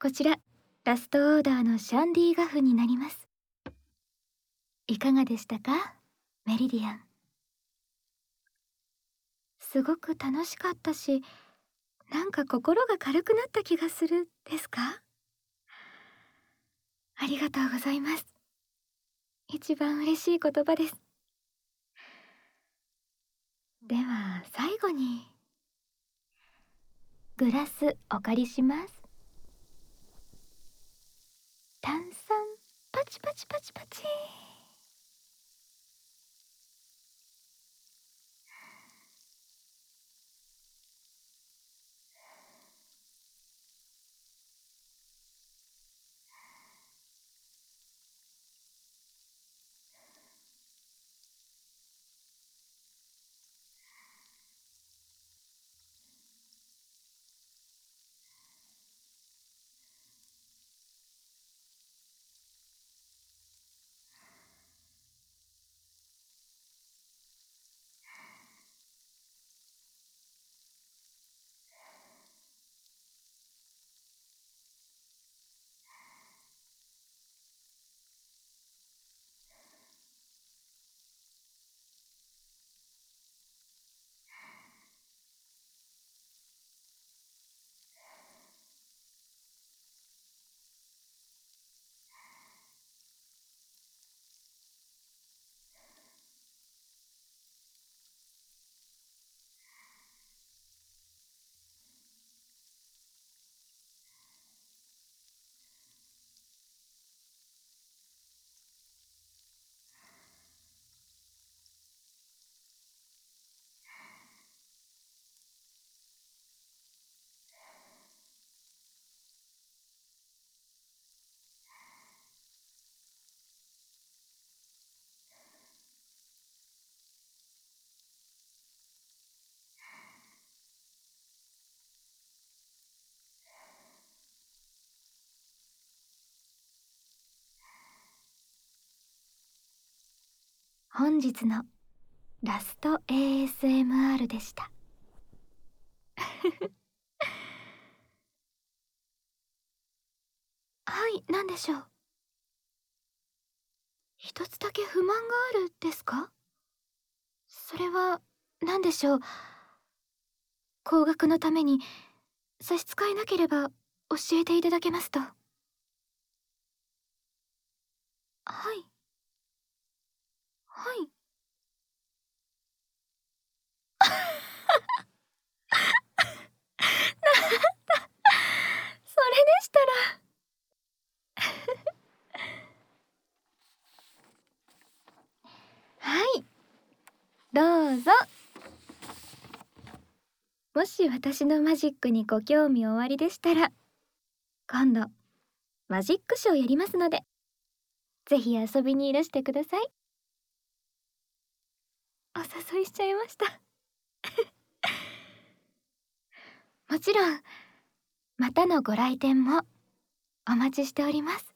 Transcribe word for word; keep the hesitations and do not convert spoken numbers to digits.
こちら、ラストオーダーのシャンディガフになります。いかがでしたか、メリディアン。すごく楽しかったし、なんか心が軽くなった気がするですか？ありがとうございます。一番嬉しい言葉です。では最後にグラスお借りします。炭酸パチパチパチパチ。本日のラスト エーエスエムアール でした。はい、何でしょう。一つだけ不満があるですか？それは何でしょう。高額のために差し支えなければ教えていただけますと。はい。はい。なんだ、それでしたら。はい、どうぞ。もし私のマジックにご興味おありでしたら、今度マジックショーやりますので、ぜひ遊びにいらしてください。お誘いしちゃいました。もちろん、またのご来店もお待ちしております。